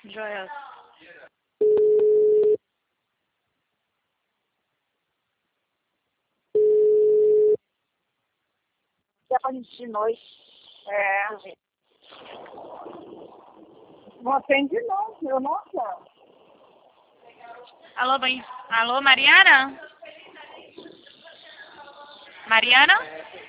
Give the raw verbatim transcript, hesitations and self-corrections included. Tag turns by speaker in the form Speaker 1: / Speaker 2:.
Speaker 1: Joias.
Speaker 2: De noite.
Speaker 3: É. Não atende não, eu não atendo.
Speaker 1: Alô, bem... Alô, Mariana? Mariana?